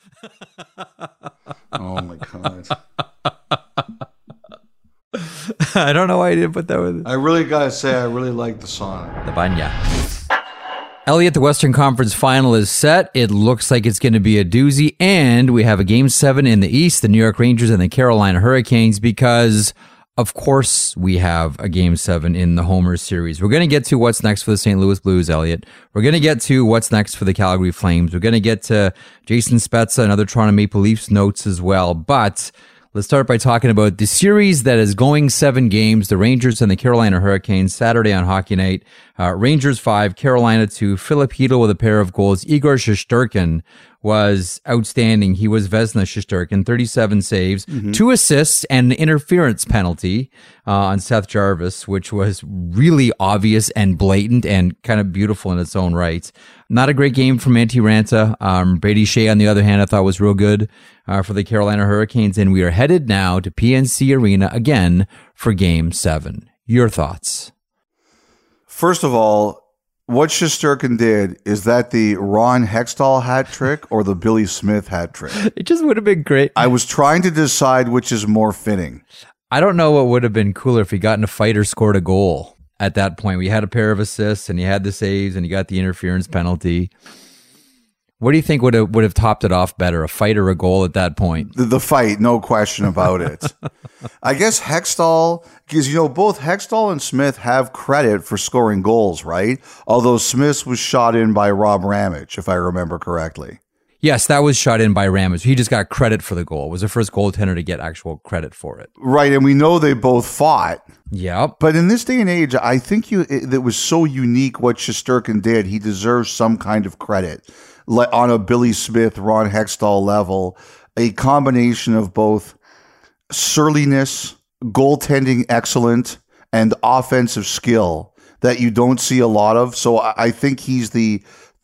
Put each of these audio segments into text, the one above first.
Oh my God. I don't know why I didn't put that with it. I really gotta say, I really like the Sonic. The Banya. Elliot, the Western Conference Final is set. It looks like it's going to be a doozy, and we have a Game 7 in the East, the New York Rangers and the Carolina Hurricanes, because, of course, we have a Game 7 in the Homer series. We're going to get to what's next for the St. Louis Blues, Elliot. We're going to get to what's next for the Calgary Flames. We're going to get to Jason Spezza and other Toronto Maple Leafs notes as well, but let's start by talking about the series that is going 7 games, the Rangers and the Carolina Hurricanes, Saturday on Hockey Night. Rangers 5, Carolina 2. Filip Chytil with a pair of goals. Igor Shesterkin was outstanding. He was Vezina Shesterkin, 37 saves, 2 assists, and an interference penalty on Seth Jarvis, which was really obvious and blatant and kind of beautiful in its own right. Not a great game from Antti Ranta. Brady Shea, on the other hand, I thought was real good for the Carolina Hurricanes, and we are headed now to PNC Arena again for Game 7. Your thoughts? First of all, what Shesterkin did, is that the Ron Hextall hat trick or the Billy Smith hat trick? It just would have been great. I was trying to decide which is more fitting. I don't know what would have been cooler if he got in a fight or scored a goal at that point. We had a pair of assists and he had the saves and he got the interference penalty. What do you think would have topped it off better, a fight or a goal at that point? The fight, no question about it. I guess Hextall, because, both Hextall and Smith have credit for scoring goals, right? Although Smith was shot in by Rob Ramage, if I remember correctly. Yes, that was shot in by Ramage. He just got credit for the goal. It was the first goaltender to get actual credit for it. Right, and we know they both fought. Yep. But in this day and age, I think it was so unique what Shesterkin did. He deserves some kind of credit. On a Billy Smith, Ron Hextall level, a combination of both surliness, goaltending excellent, and offensive skill that you don't see a lot of. So I think he's the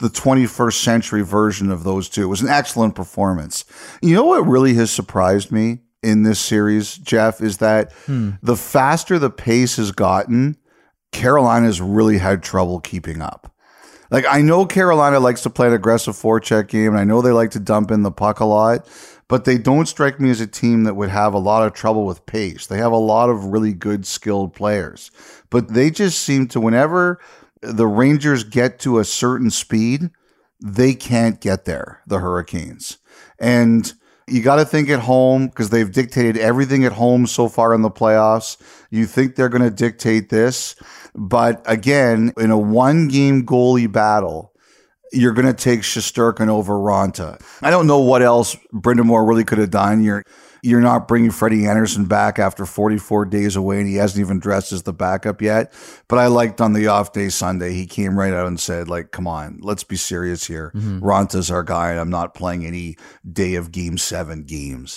21st century version of those two. It was an excellent performance. You know what really has surprised me in this series, Jeff, is that the faster the pace has gotten, Carolina's really had trouble keeping up. Like, I know Carolina likes to play an aggressive forecheck game, and I know they like to dump in the puck a lot, but they don't strike me as a team that would have a lot of trouble with pace. They have a lot of really good, skilled players, but they just seem to, whenever the Rangers get to a certain speed, they can't get there, the Hurricanes. And you got to think at home, because they've dictated everything at home so far in the playoffs. You think they're going to dictate this. But again, in a one-game goalie battle, you're going to take Shesterkin over Ranta. I don't know what else Brind'Amour really could have done. You're not bringing Freddie Anderson back after 44 days away, and he hasn't even dressed as the backup yet. But I liked on the off day Sunday, he came right out and said, like, come on, let's be serious here. Ranta's our guy, and I'm not playing any day of Game 7 games.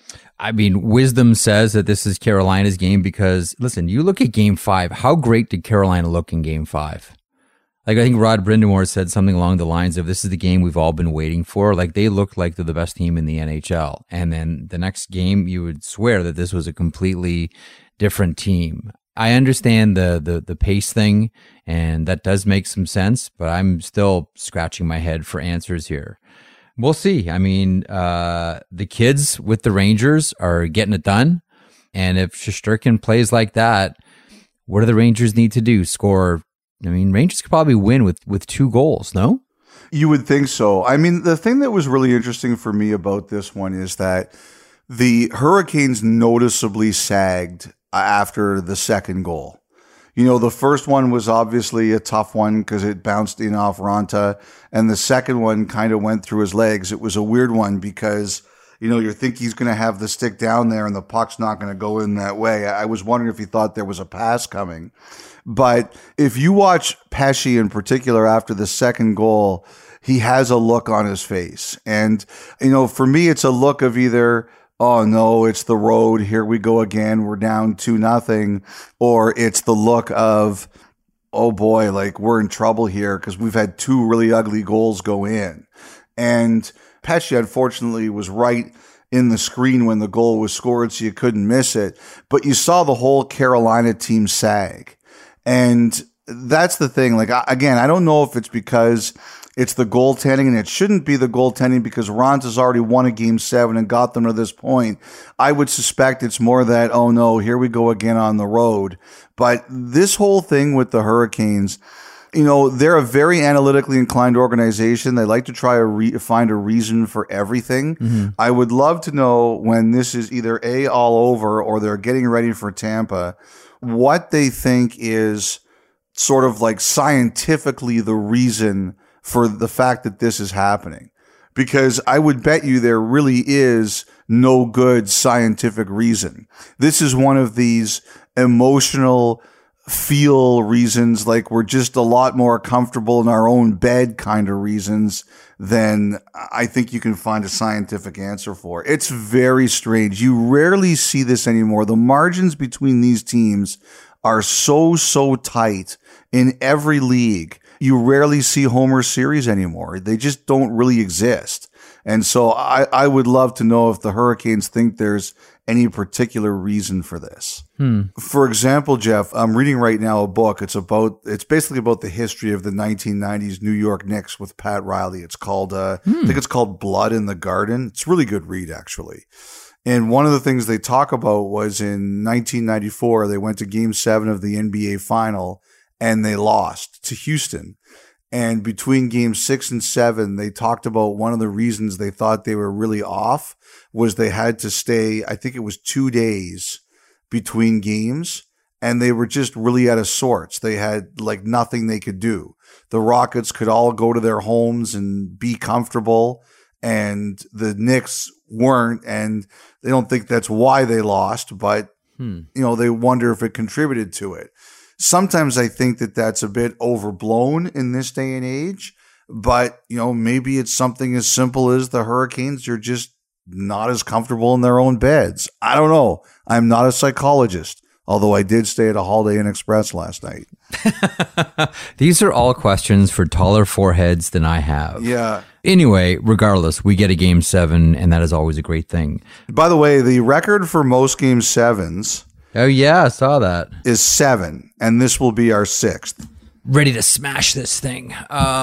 I mean, wisdom says that this is Carolina's game because, listen, you look at Game 5, how great did Carolina look in Game 5? Like, I think Rod Brind'Amour said something along the lines of, this is the game we've all been waiting for. Like, they looked like they're the best team in the NHL. And then the next game, you would swear that this was a completely different team. I understand the pace thing, and that does make some sense, but I'm still scratching my head for answers here. We'll see. I mean, the kids with the Rangers are getting it done. And if Shesterkin plays like that, what do the Rangers need to do? Score? I mean, Rangers could probably win with 2 goals, no? You would think so. I mean, the thing that was really interesting for me about this one is that the Hurricanes noticeably sagged after the second goal. The first one was obviously a tough one because it bounced in off Ranta, and the second one kind of went through his legs. It was a weird one because, you think he's going to have the stick down there and the puck's not going to go in that way. I was wondering if he thought there was a pass coming. But if you watch Pesce in particular after the second goal, he has a look on his face. And, for me, it's a look of either, oh no, it's the road, here we go again, we're down 2-0, or it's the look of, oh boy, like we're in trouble here because we've had 2 really ugly goals go in. And Pesce, unfortunately, was right in the screen when the goal was scored, so you couldn't miss it. But you saw the whole Carolina team sag. And that's the thing. Like, again, I don't know if it's because it's the goaltending, and it shouldn't be the goaltending because Ron has already won a Game 7 and got them to this point. I would suspect it's more that, oh no, here we go again on the road. But this whole thing with the Hurricanes, they're a very analytically inclined organization. They like to try to find a reason for everything. Mm-hmm. I would love to know when this is either all over or they're getting ready for Tampa, what they think is sort of like scientifically the reason for the fact that this is happening. Because I would bet you there really is no good scientific reason. This is one of these emotional feel reasons, like we're just a lot more comfortable in our own bed kind of reasons than I think you can find a scientific answer for. It's very strange. You rarely see this anymore. The margins between these teams are so tight in every league. You rarely see Homer series anymore. They just don't really exist. And so I would love to know if the Hurricanes think there's any particular reason for this. For example, Jeff, I'm reading right now a book. It's basically about the history of the 1990s New York Knicks with Pat Riley. It's called, I think it's called Blood in the Garden. It's a really good read, actually. And one of the things they talk about was in 1994, they went to Game 7 of the NBA Final and they lost to Houston. And between Game 6 and 7, they talked about one of the reasons they thought they were really off was they had to stay, I think it was 2 days between games, and they were just really out of sorts. They had like nothing they could do. The Rockets could all go to their homes and be comfortable, and the Knicks weren't, and they don't think that's why they lost, but they wonder if it contributed to it. Sometimes I think that that's a bit overblown in this day and age, but maybe it's something as simple as the Hurricanes are just not as comfortable in their own beds. I don't know. I'm not a psychologist, although I did stay at a Holiday Inn Express last night. These are all questions for taller foreheads than I have. Yeah. Anyway, regardless, we get a Game 7, and that is always a great thing. By the way, the record for most Game 7s... Oh, yeah, I saw that. ...is 7, and this will be our 6th. Ready to smash this thing.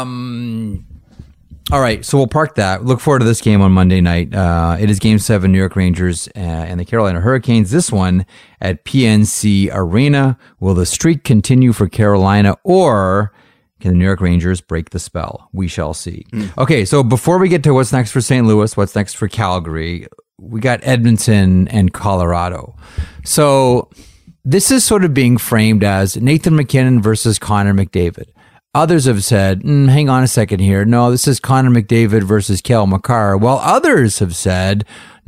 All right, so we'll park that. Look forward to this game on Monday night. It is Game 7, New York Rangers and the Carolina Hurricanes. This one at PNC Arena. Will the streak continue for Carolina, or can the New York Rangers break the spell? We shall see. Okay, so before we get to what's next for St. Louis, what's next for Calgary, we got Edmonton and Colorado. So this is sort of being framed as Nathan MacKinnon versus Connor McDavid. Others have said, hang on a second here. No, this is Connor McDavid versus Cale Makar. While others have said,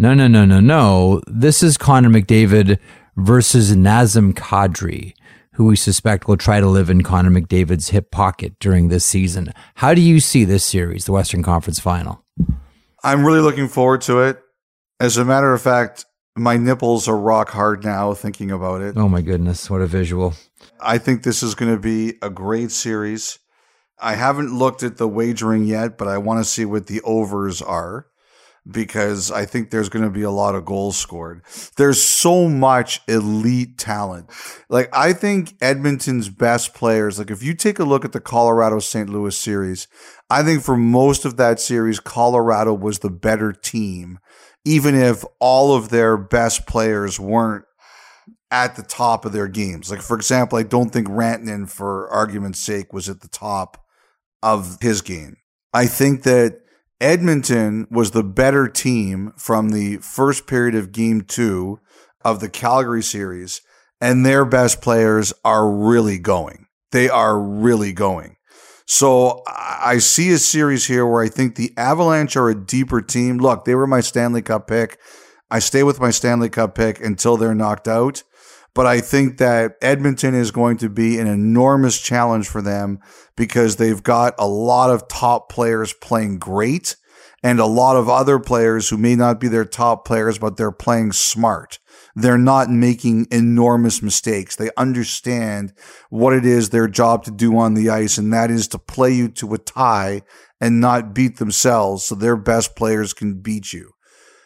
no. This is Connor McDavid versus Nazem Kadri, who we suspect will try to live in Connor McDavid's hip pocket during this season. How do you see this series, the Western Conference Final? I'm really looking forward to it. As a matter of fact, my nipples are rock hard now thinking about it. Oh my goodness, what a visual. I think this is going to be a great series. I haven't looked at the wagering yet, but I want to see what the overs are because I think there's going to be a lot of goals scored. There's so much elite talent. Like, I think Edmonton's best players, like if you take a look at the Colorado-St. Louis series, I think for most of that series, Colorado was the better team, even if all of their best players weren't at the top of their games. Like, for example, I don't think Rantanen, for argument's sake, was at the top of his game. I think that Edmonton was the better team from the first period of Game 2 of the Calgary series, and their best players are really going. They are really going. So I see a series here where I think the Avalanche are a deeper team. Look, they were my Stanley Cup pick. I stay with my Stanley Cup pick until they're knocked out. But I think that Edmonton is going to be an enormous challenge for them because they've got a lot of top players playing great and a lot of other players who may not be their top players, but they're playing smart. They're not making enormous mistakes. They understand what it is their job to do on the ice, and that is to play you to a tie and not beat themselves so their best players can beat you.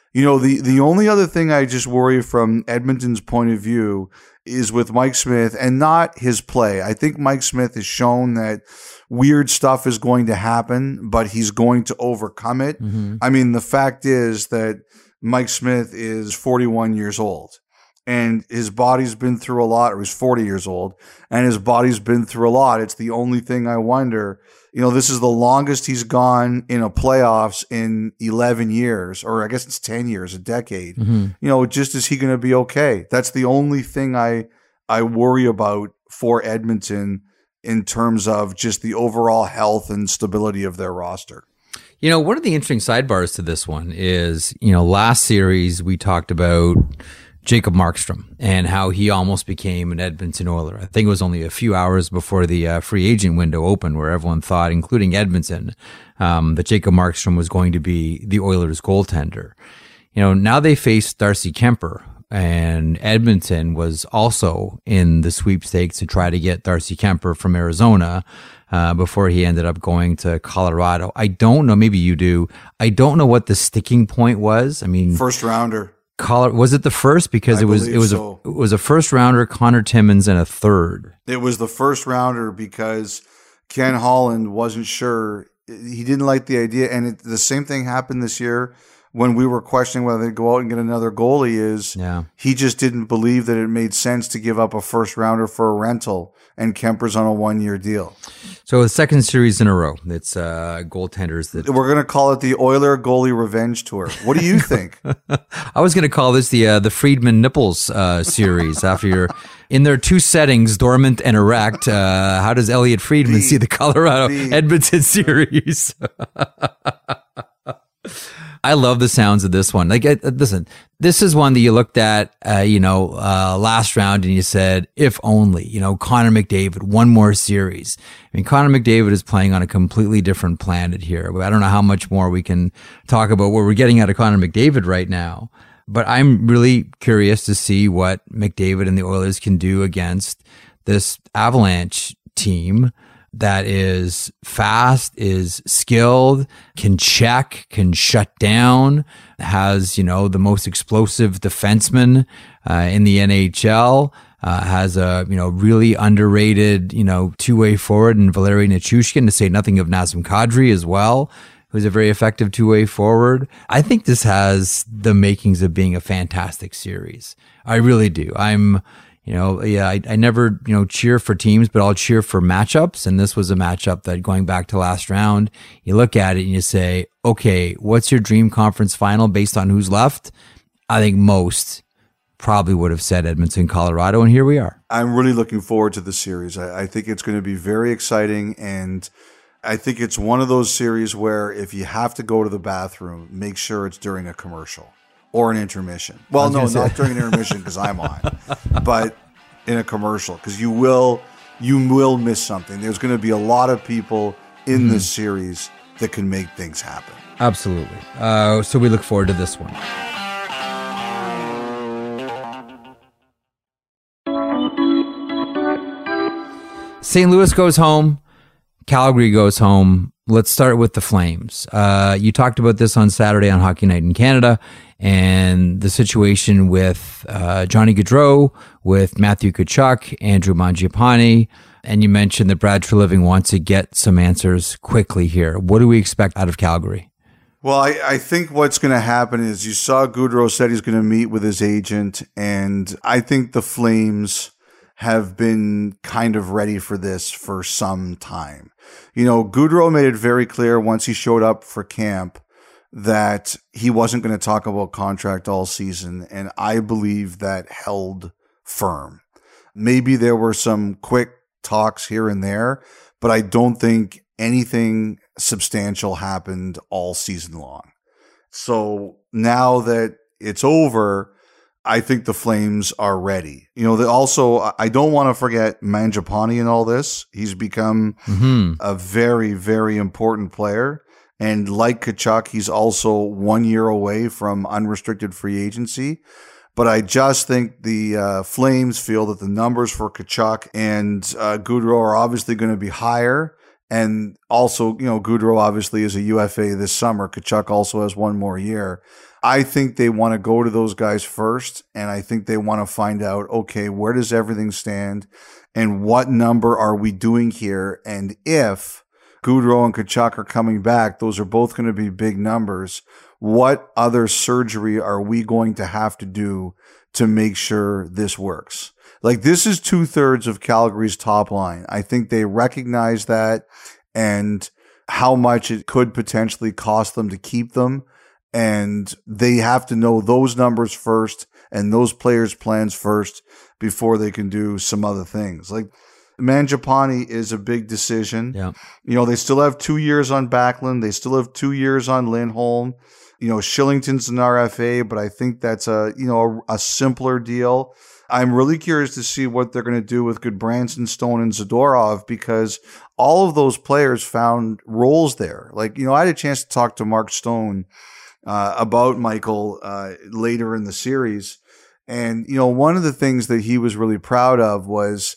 The only other thing I just worry from Edmonton's point of view is with Mike Smith and not his play. I think Mike Smith has shown that weird stuff is going to happen, but he's going to overcome it. I mean, the fact is that Mike Smith is 41 years old and his body's been through a lot, or he's 40 years old and his body's been through a lot. It's the only thing I wonder. This is the longest he's gone in a playoffs in 11 years, or I guess it's 10 years, a decade. Just is he going to be okay? That's the only thing I worry about for Edmonton in terms of just the overall health and stability of their roster. One of the interesting sidebars to this one is, last series we talked about Jacob Markstrom and how he almost became an Edmonton Oiler. I think it was only a few hours before the free agent window opened where everyone thought, including Edmonton, that Jacob Markstrom was going to be the Oilers goaltender. Now they face Darcy Kemper, and Edmonton was also in the sweepstakes to try to get Darcy Kemper from Arizona before he ended up going to Colorado. I don't know. Maybe you do. I don't know what the sticking point was. I mean, first rounder. Was it the first? Because it was a first rounder, Connor Timmins, and a third. It was the first rounder because Ken Holland wasn't sure. He didn't like the idea, and the same thing happened this year when we were questioning whether they'd go out and get another goalie. He just didn't believe that it made sense to give up a first rounder for a rental, and Kemper's on a 1-year deal. So the second series in a row, it's goaltenders that we're going to call it the Oiler Goalie Revenge Tour. What do you think? I was going to call this the Friedman Nipples series. After you're in their two settings, dormant and erect, how does Elliot Friedman see the Colorado Edmonton series? I love the sounds of this one. Like, listen, this is one that you looked at, last round and you said, if only, Connor McDavid, one more series. I mean, Connor McDavid is playing on a completely different planet here. I don't know how much more we can talk about what we're getting out of Connor McDavid right now, but I'm really curious to see what McDavid and the Oilers can do against this Avalanche team that is fast, is skilled, can check, can shut down, has, the most explosive defenseman in the NHL, has a, really underrated, two-way forward in Valeri Nichushkin, to say nothing of Nazem Kadri as well, who's a very effective two-way forward. I think this has the makings of being a fantastic series. I really do. I never, cheer for teams, but I'll cheer for matchups. And this was a matchup that, going back to last round, you look at it and you say, okay, what's your dream conference final based on who's left? I think most probably would have said Edmonton, Colorado, and here we are. I'm really looking forward to the series. I think it's going to be very exciting, and I think it's one of those series where if you have to go to the bathroom, make sure it's during a commercial. Or an intermission. Well, no, not during an intermission because I'm on, but in a commercial, because you will miss something. There's going to be a lot of people in this series that can make things happen. Absolutely. So we look forward to this one. St. Louis goes home. Calgary goes home. Let's start with the Flames. You talked about this on Saturday on Hockey Night in Canada, and the situation with Johnny Gaudreau, with Matthew Tkachuk, Andrew Mangiapane, and you mentioned that Brad Treliving wants to get some answers quickly here. What do we expect out of Calgary? Well, I think what's going to happen is you saw Gaudreau said he's going to meet with his agent, and I think the Flames have been kind of ready for this for some time. Gaudreau made it very clear once he showed up for camp that he wasn't going to talk about contract all season, and I believe that held firm. Maybe there were some quick talks here and there, but I don't think anything substantial happened all season long. So now that it's over, I think the Flames are ready. Also, I don't want to forget Mangiapane in all this. He's become a very, very important player. And like Tkachuk, he's also 1 year away from unrestricted free agency. But I just think the Flames feel that the numbers for Tkachuk and Gaudreau are obviously going to be higher. And also, Goudreau obviously is a UFA this summer. Tkachuk also has one more year. I think they want to go to those guys first, and I think they want to find out, okay, where does everything stand, and what number are we doing here? And if Goudreau and Tkachuk are coming back, those are both going to be big numbers. What other surgery are we going to have to do to make sure this works? Like, this is 2/3 of Calgary's top line. I think they recognize that and how much it could potentially cost them to keep them. And they have to know those numbers first and those players' plans first before they can do some other things. Like, Mangiapane is a big decision. Yeah. They still have 2 years on Backlund. They still have 2 years on Lindholm. Shillington's an RFA, but I think that's a simpler deal. I'm really curious to see what they're going to do with Goodbranson, Stone, and Zadorov, because all of those players found roles there. Like, I had a chance to talk to Mark Stone about Michael later in the series. And, one of the things that he was really proud of was,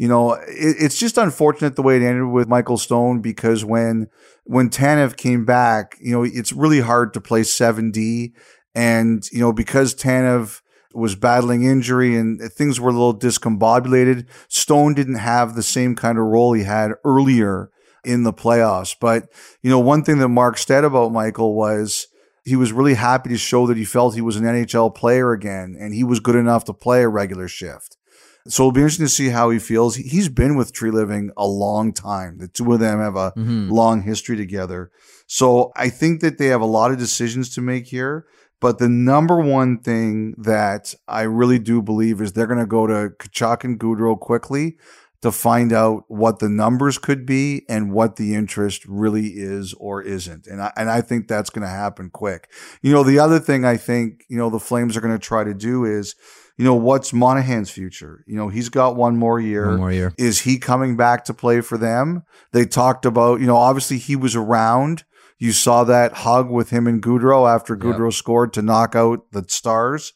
it's just unfortunate the way it ended with Michael Stone, because when Tanev came back, it's really hard to play 7D. And, because Tanev was battling injury and things were a little discombobulated, Stone didn't have the same kind of role he had earlier in the playoffs. But, one thing that Mark said about Michael was he was really happy to show that he felt he was an NHL player again, and he was good enough to play a regular shift. So it'll be interesting to see how he feels. He's been with Tree Living a long time. The two of them have a long history together. So I think that they have a lot of decisions to make here. But the number one thing that I really do believe is they're going to go to Tkachuk and Goudreau quickly to find out what the numbers could be and what the interest really is or isn't. And I think that's going to happen quick. The other thing I think, the Flames are going to try to do is, what's Monahan's future? He's got one more year. One more year. Is he coming back to play for them? They talked about, obviously he was around. You saw that hug with him and Goudreau after Goudreau scored to knock out the Stars.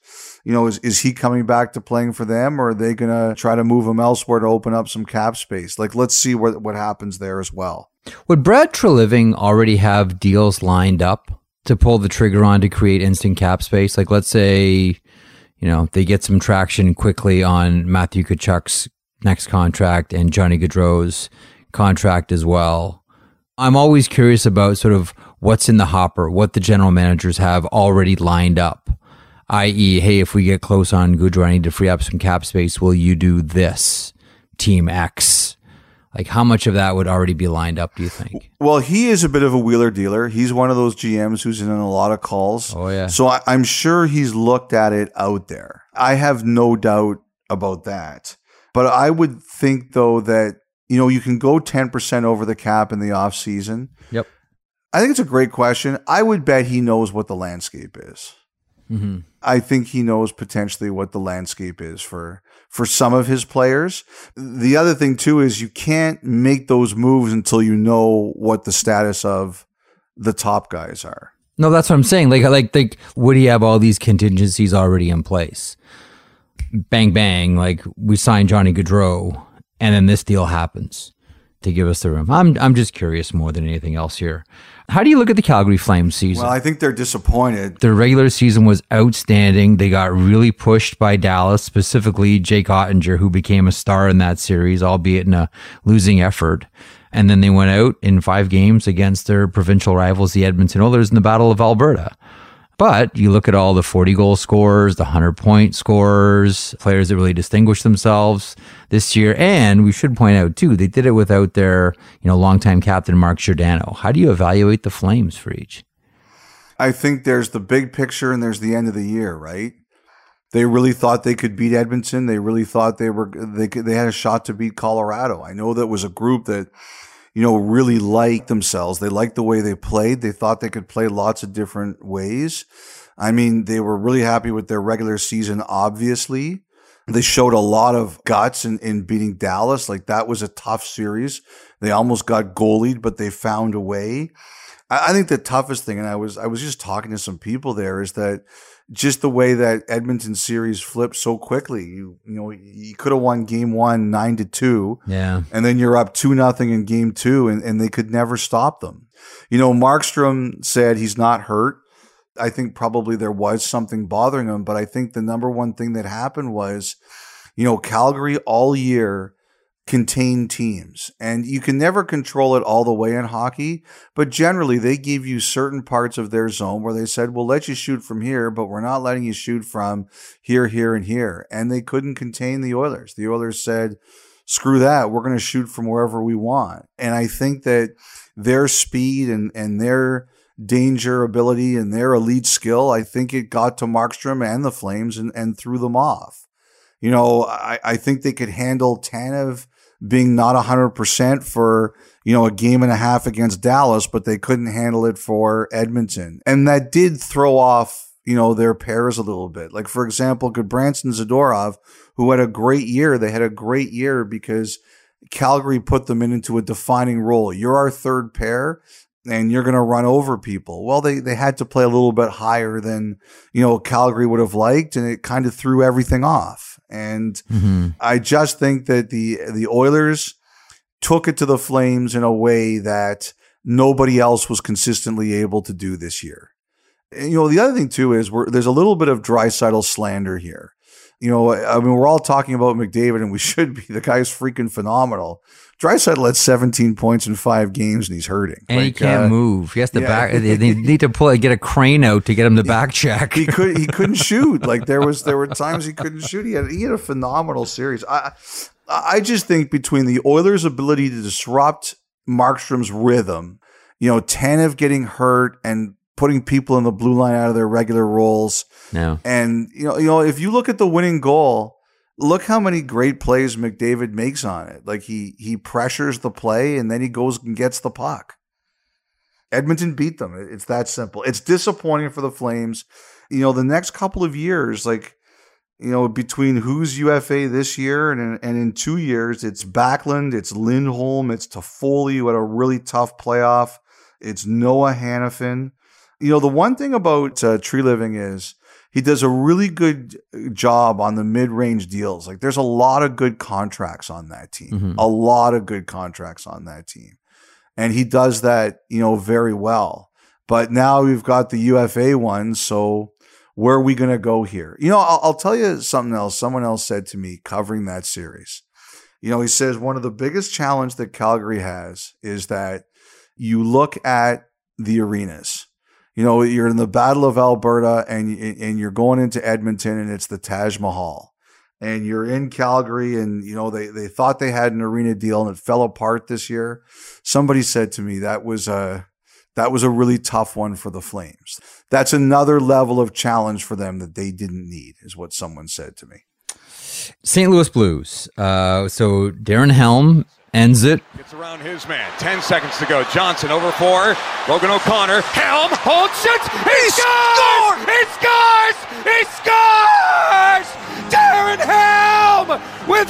Is he coming back to playing for them, or are they going to try to move him elsewhere to open up some cap space? Like, let's see what happens there as well. Would Brad Treliving already have deals lined up to pull the trigger on to create instant cap space? Like, let's say, they get some traction quickly on Matthew Tkachuk's next contract and Johnny Gaudreau's contract as well. I'm always curious about sort of what's in the hopper, what the general managers have already lined up, i.e., hey, if we get close on Gaudreau, I need to free up some cap space. Will you do this, Team X? Like, how much of that would already be lined up, do you think? Well, he is a bit of a wheeler dealer. He's one of those GMs who's in a lot of calls. Oh, yeah. So I'm sure he's looked at it out there. I have no doubt about that. But I would think, though, that you can go 10% over the cap in the offseason. Yep. I think it's a great question. I would bet he knows what the landscape is. Mm-hmm. I think he knows potentially what the landscape is for some of his players. The other thing, too, is you can't make those moves until you know what the status of the top guys are. No, that's what I'm saying. Like, would he have all these contingencies already in place? Bang, bang. Like, we signed Johnny Gaudreau, and then this deal happens to give us the room. I'm just curious more than anything else here. How do you look at the Calgary Flames season? Well, I think they're disappointed. Their regular season was outstanding. They got really pushed by Dallas, specifically Jake Ottinger, who became a star in that series, albeit in a losing effort. And then they went out in 5 games against their provincial rivals, the Edmonton Oilers, in the Battle of Alberta. But you look at all the 40-goal scorers, the 100-point scorers, players that really distinguished themselves this year. And we should point out, too, they did it without their longtime captain, Mark Giordano. How do you evaluate the Flames for each? I think there's the big picture and there's the end of the year, right? They really thought they could beat Edmonton. They really thought they had a shot to beat Colorado. I know that was a group that really liked themselves. They liked the way they played. They thought they could play lots of different ways. I mean, they were really happy with their regular season, obviously. They showed a lot of guts in beating Dallas. Like, that was a tough series. They almost got goalied, but they found a way. I think the toughest thing, and I was just talking to some people there, is that just the way that Edmonton series flipped so quickly. You could have won game 1 9-2. Yeah. And then you're up 2-0 in game 2, and they could never stop them. Markstrom said he's not hurt. I think probably there was something bothering him, but I think the number one thing that happened was, Calgary all year contained teams, and you can never control it all the way in hockey, but generally they give you certain parts of their zone where they said, we'll let you shoot from here, but we're not letting you shoot from here, here, and here. And they couldn't contain the Oilers. The Oilers said, screw that. We're going to shoot from wherever we want. And I think that their speed and their danger ability and their elite skill, I think it got to Markstrom and the Flames and threw them off. I think they could handle Tanev being not 100% for, a game and a half against Dallas, but they couldn't handle it for Edmonton. And that did throw off, their pairs a little bit. Like, for example, Goodbranson Zadorov, who had a great year. They had a great year because Calgary put them into a defining role. You're our third pair, and you're going to run over people. Well, they had to play a little bit higher than, Calgary would have liked, and it kind of threw everything off. And I just think that the Oilers took it to the Flames in a way that nobody else was consistently able to do this year. And, the other thing too is there's a little bit of Draisaitl slander here. We're all talking about McDavid, and we should be. The guy's freaking phenomenal. Draisaitl had 17 points in 5 games, and he's hurting. And he can't move. He has to back. They need to get a crane out to get him to back check. He couldn't shoot. Like there were times he couldn't shoot. He had a phenomenal series. I just think between the Oilers' ability to disrupt Markstrom's rhythm, Tanev getting hurt and putting people in the blue line out of their regular roles. No. And if you look at the winning goal, look how many great plays McDavid makes on it. Like he pressures the play and then he goes and gets the puck. Edmonton beat them. It's that simple. It's disappointing for the Flames. The next couple of years, between who's UFA this year and in 2 years, it's Backlund, it's Lindholm, it's Toffoli, who had a really tough playoff. It's Noah Hannafin. The one thing about Tree Living is he does a really good job on the mid-range deals. Like there's a lot of good contracts on that team, a lot of good contracts on that team. And he does that, very well. But now we've got the UFA ones. So where are we going to go here? I'll tell you something else. Someone else said to me covering that series, he says one of the biggest challenge that Calgary has is that you look at the arenas. You're in the Battle of Alberta and you're going into Edmonton and it's the Taj Mahal. And you're in Calgary and, they thought they had an arena deal and it fell apart this year. Somebody said to me that was a really tough one for the Flames. That's another level of challenge for them that they didn't need, is what someone said to me. St. Louis Blues. So Darren Helm ends it. Gets around his man. 10 seconds to go. Johnson over 4. Logan O'Connor. Helm holds, shoots. He scores! He scores! He scores! Darren Helm with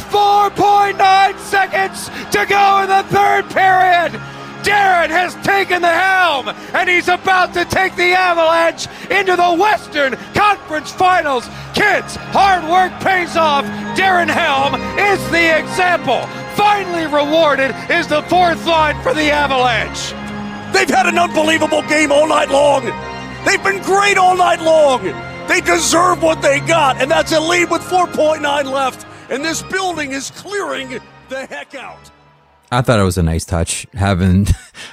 4.9 seconds to go in the third period. Darren has taken the helm, and he's about to take the Avalanche into the Western Conference Finals. Kids, hard work pays off. Darren Helm is the example. Finally rewarded is the fourth line for the Avalanche. They've had an unbelievable game all night long. They've been great all night long. They deserve what they got, and that's a lead with 4.9 left, and this building is clearing the heck out. I thought it was a nice touch having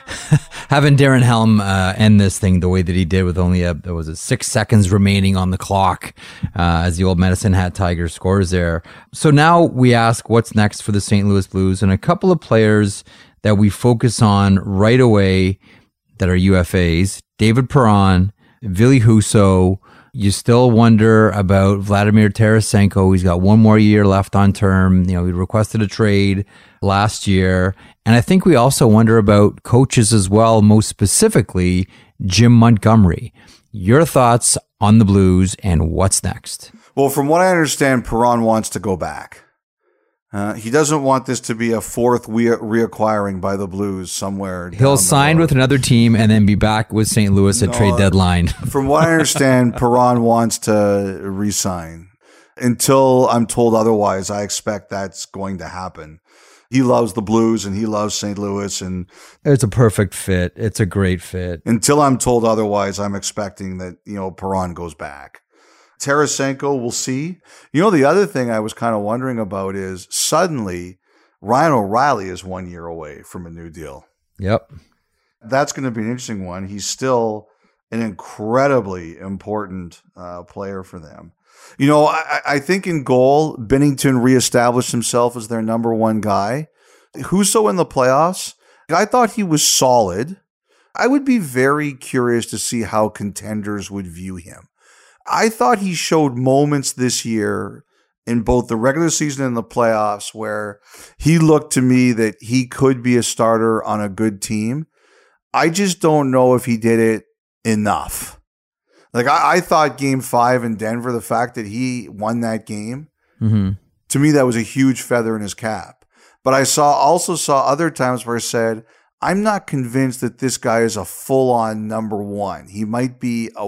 Darren Helm end this thing the way that he did with only 6 seconds remaining on the clock as the old Medicine Hat Tiger scores there. So now we ask what's next for the St. Louis Blues, and a couple of players that we focus on right away that are UFAs: David Perron, Ville Husso. You still wonder about Vladimir Tarasenko. He's got one more year left on term. He requested a trade last year. And I think we also wonder about coaches as well, most specifically Jim Montgomery. Your thoughts on the Blues and what's next? Well, from what I understand, Perron wants to go back. He doesn't want this to be a fourth reacquiring by the Blues somewhere. He'll sign with another team and then be back with St. Louis at trade deadline. From what I understand, Perron wants to re-sign. Until I'm told otherwise, I expect that's going to happen. He loves the Blues and he loves St. Louis, and it's a perfect fit. It's a great fit. Until I'm told otherwise, I'm expecting that, Perron goes back. Tarasenko, we'll see. The other thing I was kind of wondering about is suddenly Ryan O'Reilly is 1 year away from a new deal. Yep. That's going to be an interesting one. He's still an incredibly important player for them. I think in goal, Binnington reestablished himself as their number one guy. Husso in the playoffs, I thought he was solid. I would be very curious to see how contenders would view him. I thought he showed moments this year in both the regular season and the playoffs where he looked to me that he could be a starter on a good team. I just don't know if he did it enough. Like, I thought Game 5 in Denver, the fact that he won that game, to me, that was a huge feather in his cap. But I also saw other times where I said, I'm not convinced that this guy is a full-on number one. He might be a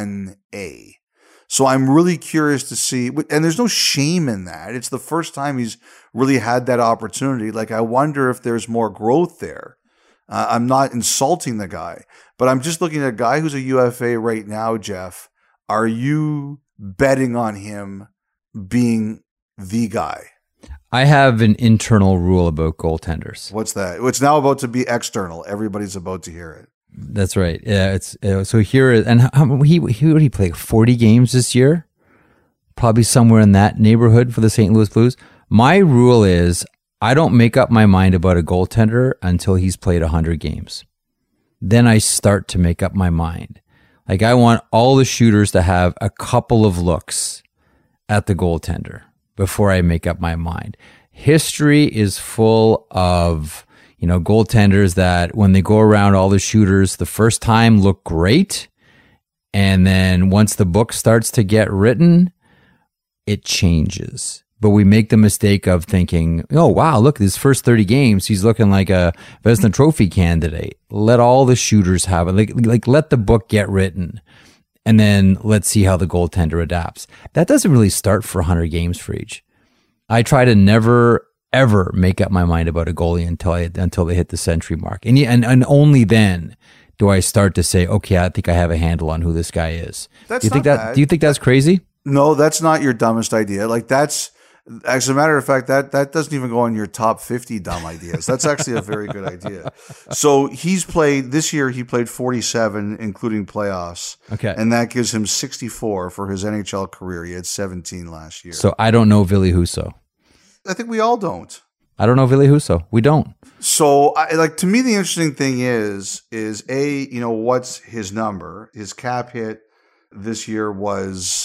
1A. So I'm really curious to see, and there's no shame in that. It's the first time he's really had that opportunity. Like, I wonder if there's more growth there. I'm not insulting the guy, but I'm just looking at a guy who's a UFA right now, Jeff. Are you betting on him being the guy? I have an internal rule about goaltenders. What's that? It's now about to be external. Everybody's about to hear it. That's right. Yeah, it's so here is, and he would he play 40 games this year, probably somewhere in that neighborhood for the St. Louis Blues. My rule is I don't make up my mind about a goaltender until he's played 100 games. Then I start to make up my mind. Like, I want all the shooters to have a couple of looks at the goaltender before I make up my mind. History is full of goaltenders that when they go around all the shooters the first time look great. And then once the book starts to get written, it changes. But we make the mistake of thinking, oh, wow, look, his first 30 games, he's looking like a Vezina Trophy candidate. Let all the shooters have it. Like let the book get written. And then let's see how the goaltender adapts. That doesn't really start for 100 games for each. I try to never ever make up my mind about a goalie until they hit the century mark. And only then do I start to say, okay, I think I have a handle on who this guy is. Do you think that's crazy? No, that's not your dumbest idea. Like, that's, as a matter of fact, that doesn't even go on your top 50 dumb ideas. That's actually a very good idea. So this year he played 47, including playoffs. Okay. And that gives him 64 for his NHL career. He had 17 last year. So I don't know Ville Husso. I think we all don't. I don't know Ville Husso. We don't. So, to me, the interesting thing is what's his number? His cap hit this year was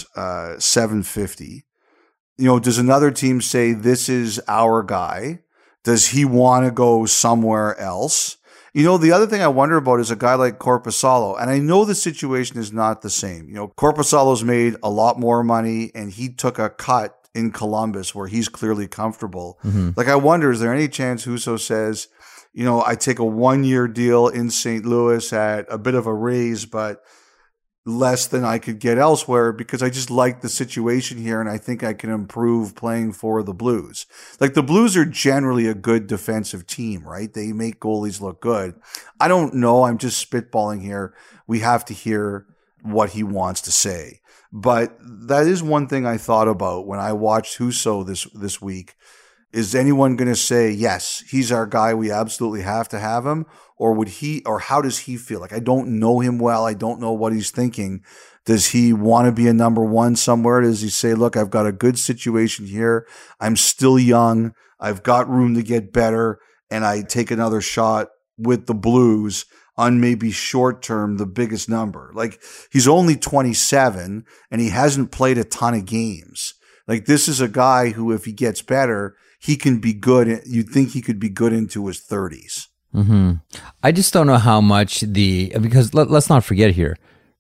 $750. Does another team say this is our guy? Does he want to go somewhere else? The other thing I wonder about is a guy like Korpisalo, and I know the situation is not the same. Korpisalo's made a lot more money, and he took a cut in Columbus where he's clearly comfortable. Mm-hmm. Like, I wonder, is there any chance Husso says, I take a 1-year deal in St. Louis at a bit of a raise, but less than I could get elsewhere because I just like the situation here and I think I can improve playing for the Blues. Like, the Blues are generally a good defensive team, right? They make goalies look good. I don't know. I'm just spitballing here. We have to hear what he wants to say. But that is one thing I thought about when I watched Husso this week. Is anyone going to say, yes, he's our guy, we absolutely have to have him? Or how does he feel? Like, I don't know him well. I don't know what he's thinking. Does he want to be a number one somewhere? Does he say, look, I've got a good situation here. I'm still young. I've got room to get better. And I take another shot with the Blues on maybe short term, the biggest number. Like, he's only 27 and he hasn't played a ton of games. Like, this is a guy who, if he gets better, he can be good. You'd think he could be good into his 30s. Mm-hmm. I just don't know how much because let's not forget here,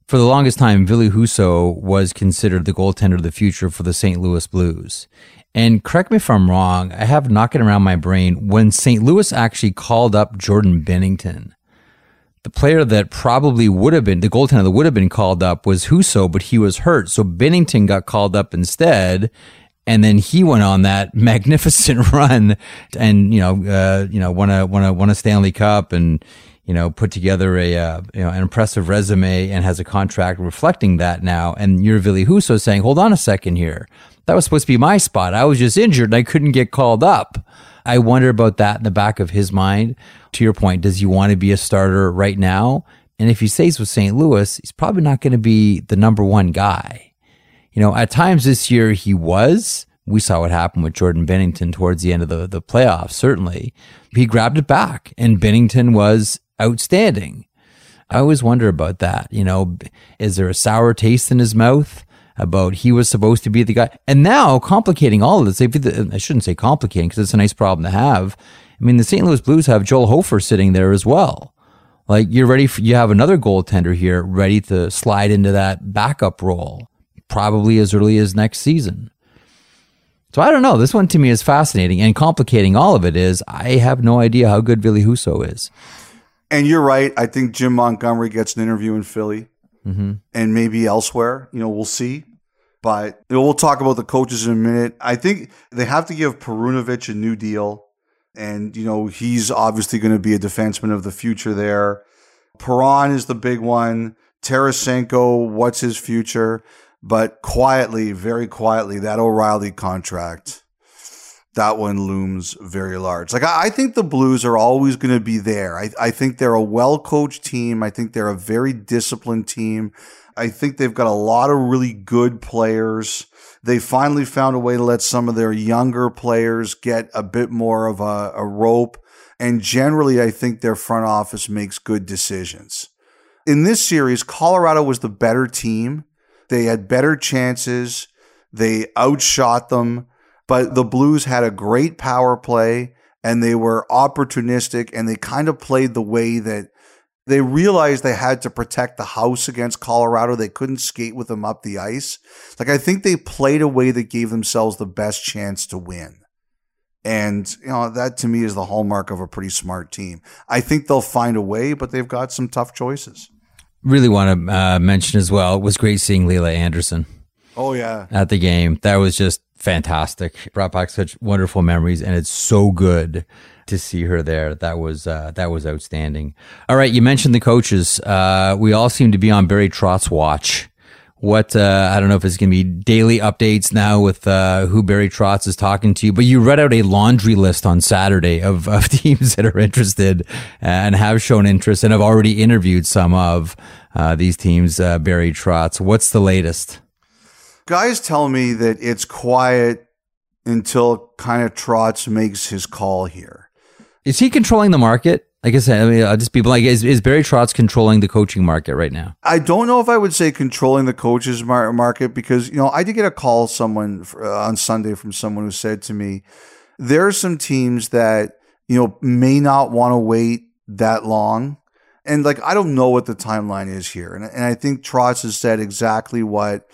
For the longest time, Ville Husso was considered the goaltender of the future for the St. Louis Blues. And correct me if I'm wrong, I have knocking around my brain, when St. Louis actually called up Jordan Binnington, the player that probably would have been, the goaltender that would have been called up was Husso, but he was hurt. So Binnington got called up instead. And then he went on that magnificent run and, won a Stanley Cup and, put together an impressive resume and has a contract reflecting that now. And you're Ville Husso saying, hold on a second here. That was supposed to be my spot. I was just injured and I couldn't get called up. I wonder about that in the back of his mind. To your point, does he want to be a starter right now? And if he stays with St. Louis, he's probably not going to be the number one guy. At times this year he was. We saw what happened with Jordan Binnington towards the end of the playoffs, certainly. He grabbed it back, and Binnington was outstanding. I always wonder about that. Is there a sour taste in his mouth about he was supposed to be the guy? And now, complicating all of this, I shouldn't say complicating because it's a nice problem to have. I mean, the St. Louis Blues have Joel Hofer sitting there as well. Like, you have another goaltender here ready to slide into that backup role, probably as early as next season. So I don't know. This one to me is fascinating, and complicating all of it is I have no idea how good Ville Husso is. And you're right. I think Jim Montgomery gets an interview in Philly and maybe elsewhere. We'll see. But we'll talk about the coaches in a minute. I think they have to give Perunovich a new deal. And, he's obviously going to be a defenseman of the future there. Perron is the big one. Tarasenko, what's his future? But quietly, very quietly, that O'Reilly contract, that one looms very large. Like, I think the Blues are always going to be there. I think they're a well-coached team. I think they're a very disciplined team. I think they've got a lot of really good players. They finally found a way to let some of their younger players get a bit more of a rope. And generally, I think their front office makes good decisions. In this series, Colorado was the better team. They had better chances. They outshot them. But the Blues had a great power play, and they were opportunistic, and they kind of played the way that they realized they had to protect the house against Colorado. They couldn't skate with them up the ice. Like, I think they played a way that gave themselves the best chance to win. And, that to me is the hallmark of a pretty smart team. I think they'll find a way, but they've got some tough choices. Really want to mention as well, it was great seeing Leila Anderson. Oh, yeah. At the game. That was just fantastic. Brought back such wonderful memories, and it's so good to see her there. That was outstanding. All right, you mentioned the coaches. We all seem to be on Barry Trotz's watch. I don't know if it's going to be daily updates now with who Barry Trotz is talking to, but you read out a laundry list on Saturday of teams that are interested and have shown interest and have already interviewed some of these teams, Barry Trotz. What's the latest? Guys tell me that it's quiet until kind of Trotz makes his call here. Is he controlling the market? Like I said, I'll just be like, is Barry Trotz controlling the coaching market right now? I don't know if I would say controlling the coaches market because, I did get a call on Sunday from someone who said to me, there are some teams that, may not want to wait that long. And like, I don't know what the timeline is here. And I think Trotz has said exactly what,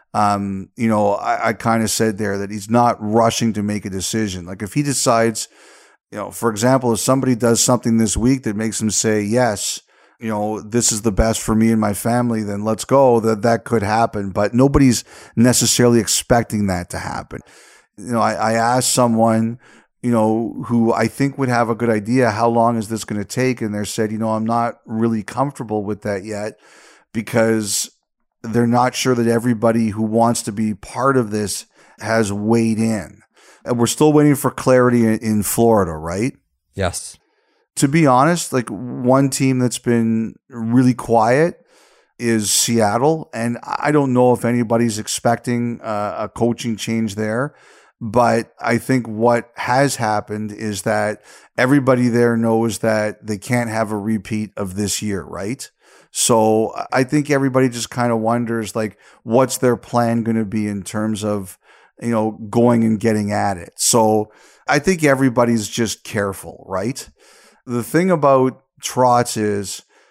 I kind of said there, that he's not rushing to make a decision. Like if he decides, for example, if somebody does something this week that makes him say, yes, this is the best for me and my family, then let's go, that could happen. But nobody's necessarily expecting that to happen. I asked someone, who I think would have a good idea, how long is this going to take? And they said, I'm not really comfortable with that yet because they're not sure that everybody who wants to be part of this has weighed in. And we're still waiting for clarity in Florida, right? Yes. To be honest, like one team that's been really quiet is Seattle. And I don't know if anybody's expecting a coaching change there. But I think what has happened is that everybody there knows that they can't have a repeat of this year, right? So I think everybody just kind of wonders, like, what's their plan going to be in terms of, going and getting at it. So I think everybody's just careful, right? The thing about Trotz is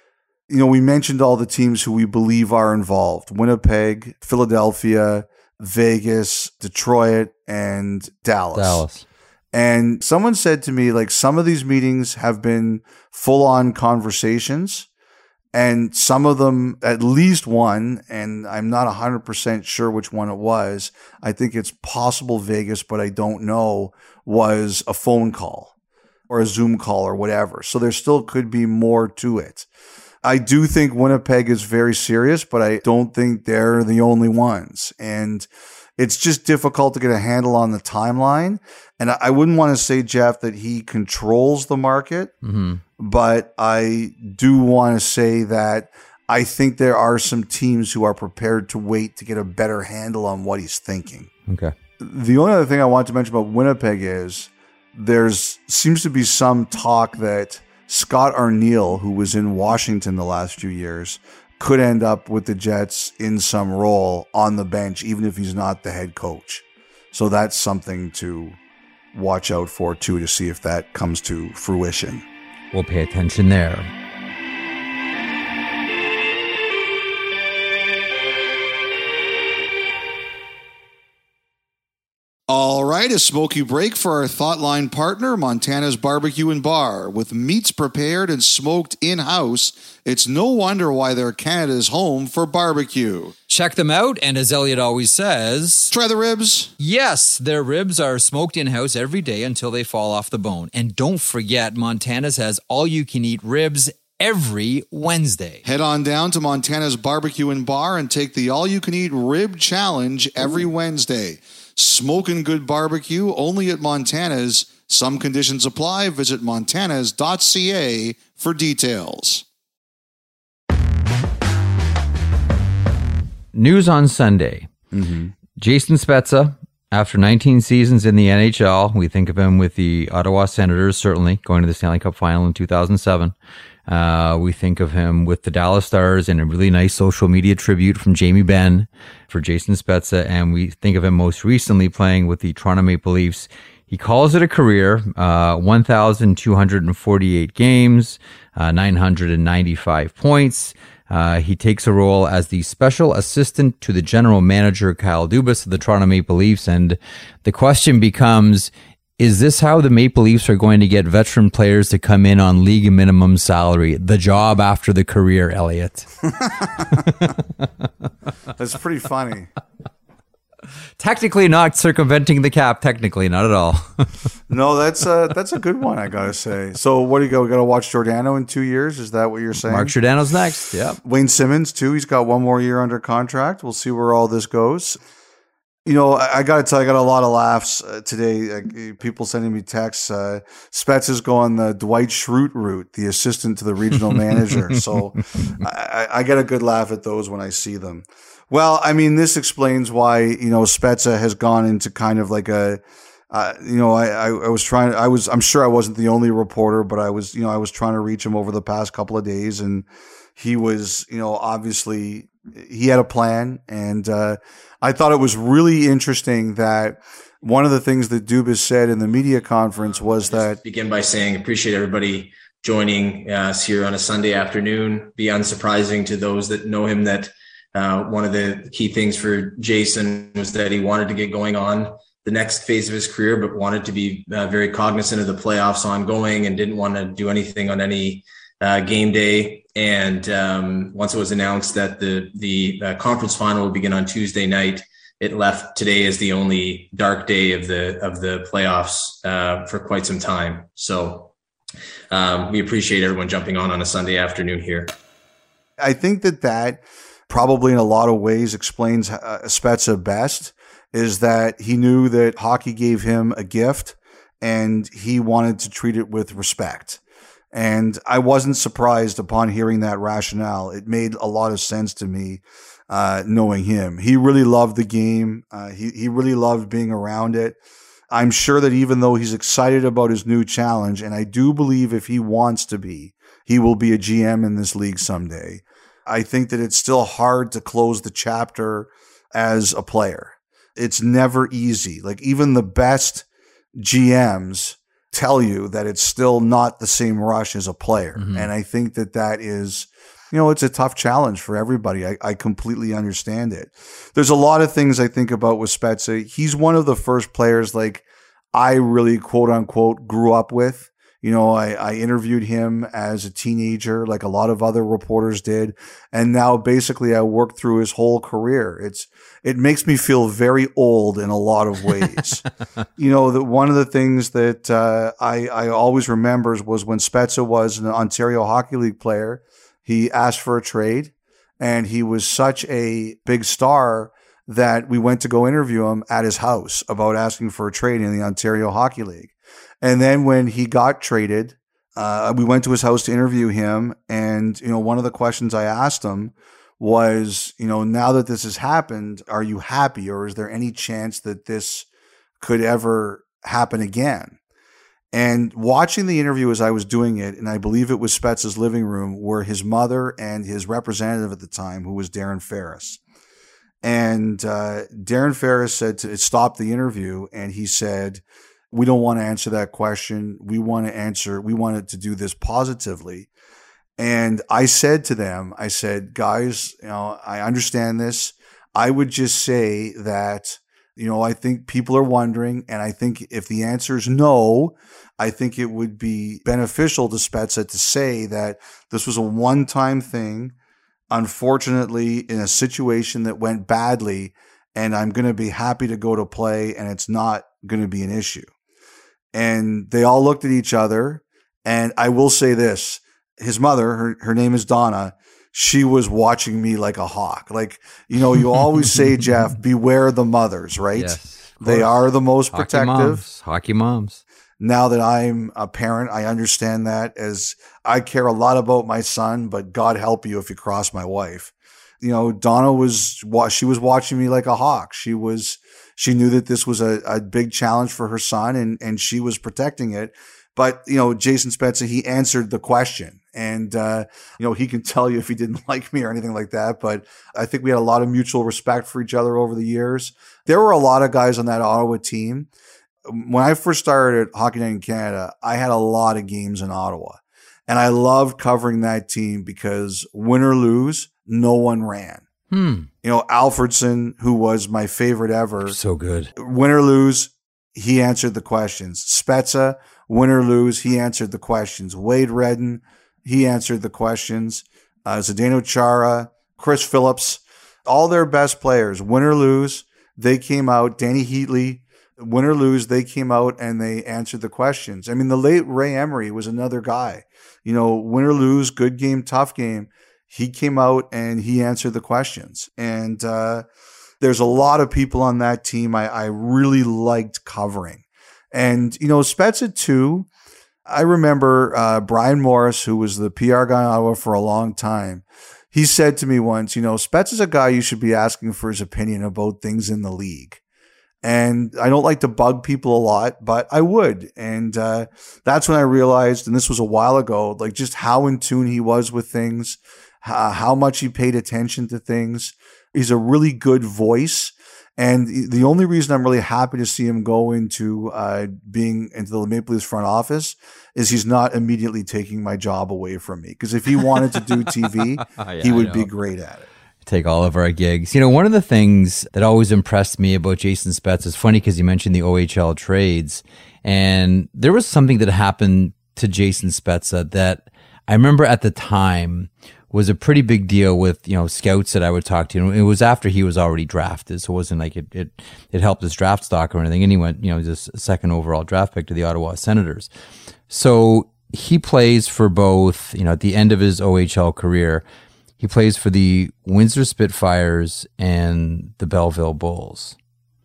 we mentioned all the teams who we believe are involved: Winnipeg, Philadelphia, Vegas, Detroit, and Dallas. And someone said to me, like, some of these meetings have been full-on conversations, and some of them, at least one, and I'm not 100% sure which one it was, I think it's possible Vegas, but I don't know, was a phone call or a Zoom call or whatever. So there still could be more to it. I do think Winnipeg is very serious, but I don't think they're the only ones. And it's just difficult to get a handle on the timeline. And I wouldn't want to say, Jeff, that he controls the market, but I do want to say that I think there are some teams who are prepared to wait to get a better handle on what he's thinking. Okay. The only other thing I want to mention about Winnipeg is seems to be some talk that Scott Arniel, who was in Washington the last few years, could end up with the Jets in some role on the bench, even if he's not the head coach. So that's something to watch out for, too, to see if that comes to fruition. We'll pay attention there. All right, a smoky break for our Thoughtline partner, Montana's Barbecue and Bar. With meats prepared and smoked in-house, it's no wonder why they're Canada's home for barbecue. Check them out, and as Elliot always says, try the ribs. Yes, their ribs are smoked in-house every day until they fall off the bone. And don't forget, Montana's has all-you-can-eat ribs every Wednesday. Head on down to Montana's Barbecue and Bar and take the all-you-can-eat rib challenge every Wednesday. Smoking good barbecue only at Montana's. Some conditions apply. Visit montanas.ca for details. News on Sunday. Jason Spezza, after 19 seasons in the NHL, we think of him with the Ottawa Senators, certainly, going to the Stanley Cup final in 2007. We think of him with the Dallas Stars and a really nice social media tribute from Jamie Benn for Jason Spezza. And we think of him most recently playing with the Toronto Maple Leafs. He calls it a career, 1,248 games, 995 points. He takes a role as the special assistant to the general manager, Kyle Dubas, of the Toronto Maple Leafs. And the question becomes, is this how the Maple Leafs are going to get veteran players to come in on league minimum salary? The job after the career, Elliot. That's pretty funny. Technically not circumventing the cap. Technically, not at all. No, that's a good one, I gotta say. So what do you go? We gotta watch Giordano in 2 years? Is that what you're saying? Mark Giordano's next. Yeah. Wayne Simmons too. He's got one more year under contract. We'll see where all this goes. I got to tell you, I got a lot of laughs today. People sending me texts. Spets is going the Dwight Schrute route, the assistant to the regional manager. So I get a good laugh at those when I see them. Well, I mean, this explains why, Spezza has gone into kind of like I'm sure I wasn't the only reporter, but I was trying to reach him over the past couple of days, and he was, obviously he had a plan, and I thought it was really interesting that one of the things that Dubas said in the media conference was that... Begin by saying, appreciate everybody joining us here on a Sunday afternoon. Be unsurprising to those that know him that one of the key things for Jason was that he wanted to get going on the next phase of his career, but wanted to be very cognizant of the playoffs ongoing and didn't want to do anything on any game day. And once it was announced that the conference final would begin on Tuesday night, it left today as the only dark day of the playoffs for quite some time. So we appreciate everyone jumping on a Sunday afternoon here. I think that probably in a lot of ways explains Spezza best, is that he knew that hockey gave him a gift and he wanted to treat it with respect. And I wasn't surprised upon hearing that rationale. It made a lot of sense to me, knowing him. He really loved the game. He really loved being around it. I'm sure that even though he's excited about his new challenge, and I do believe if he wants to be, he will be a GM in this league someday. I think that it's still hard to close the chapter as a player. It's never easy. Like, even the best GMs tell you that it's still not the same rush as a player. Mm-hmm. And I think that is it's a tough challenge for everybody. I completely understand it. There's a lot of things I think about with Spezza. He's one of the first players like I really quote unquote grew up with. I interviewed him as a teenager, like a lot of other reporters did. And now basically I worked through his whole career. It makes me feel very old in a lot of ways. That one of the things that I always remember was when Spezza was an Ontario Hockey League player, he asked for a trade, and he was such a big star that we went to go interview him at his house about asking for a trade in the Ontario Hockey League. And then when he got traded, we went to his house to interview him. And, one of the questions I asked him was, now that this has happened, are you happy, or is there any chance that this could ever happen again? And watching the interview as I was doing it, and I believe it was Spezza's living room, were his mother and his representative at the time, who was Darren Ferris. And Darren Ferris said to stop the interview, and he said, "We don't want to answer that question. We wanted to do this positively." And I said to them, guys, I understand this. I would just say that, I think people are wondering, and I think if the answer is no, I think it would be beneficial to Spezza to say that this was a one-time thing, unfortunately, in a situation that went badly, and I'm going to be happy to go to play, and it's not going to be an issue. And they all looked at each other. And I will say this, his mother, her name is Donna. She was watching me like a hawk. Like, you always say, Jeff, beware the mothers, right? Yes, they are the most protective. Hockey moms. Now that I'm a parent, I understand that, as I care a lot about my son, but God help you if you cross my wife. Donna she was watching me like a hawk. She knew that this was a big challenge for her son, and she was protecting it. But, Jason Spezza, he answered the question, and, he can tell you if he didn't like me or anything like that. But I think we had a lot of mutual respect for each other over the years. There were a lot of guys on that Ottawa team. When I first started at Hockey Night in Canada, I had a lot of games in Ottawa, and I loved covering that team because win or lose, no one ran. Alfredson, who was my favorite ever. So good. Win or lose, he answered the questions. Spezza, win or lose, he answered the questions. Wade Redden, he answered the questions. Zdeno Chara, Chris Phillips, all their best players, win or lose, they came out. Danny Heatley, win or lose, they came out and they answered the questions. I mean, the late Ray Emery was another guy. Win or lose, good game, tough game. He came out and he answered the questions. And there's a lot of people on that team I really liked covering. And, Spezza too, I remember Brian Morris, who was the PR guy in Ottawa for a long time. He said to me once, Spezza's a guy you should be asking for his opinion about things in the league. And I don't like to bug people a lot, but I would. And that's when I realized, and this was a while ago, like just how in tune he was with things, how much he paid attention to things. He's a really good voice. And the only reason I'm really happy to see him go into being into the Maple Leafs front office is he's not immediately taking my job away from me. Because if he wanted to do TV, he would be great at it. Take all of our gigs. One of the things that always impressed me about Jason Spezza is funny because you mentioned the OHL trades. And there was something that happened to Jason Spezza that I remember at the time was a pretty big deal with, scouts that I would talk to. It was after he was already drafted. So it wasn't like it helped his draft stock or anything. And he went, just second overall draft pick to the Ottawa Senators. So he plays for both, at the end of his OHL career, he plays for the Windsor Spitfires and the Belleville Bulls.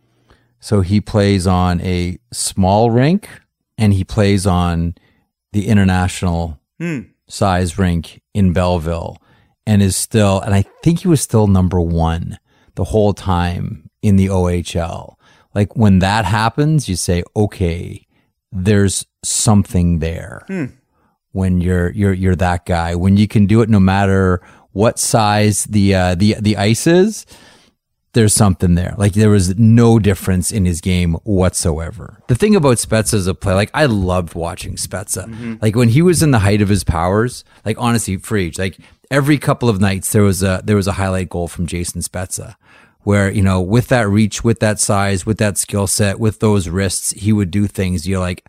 So he plays on a small rink and he plays on the international size rink in Belleville and I think he was still number one the whole time in the OHL. Like when that happens, you say, okay, there's something there. When you're that guy, when you can do it no matter what size the ice is, there's something there. Like there was no difference in his game whatsoever. The thing about Spezza as a player, like I loved watching Spezza. Like when he was in the height of his powers, like honestly, Freach, like every couple of nights there was a highlight goal from Jason Spezza where, with that reach, with that size, with that skill set, with those wrists, he would do things. You're like,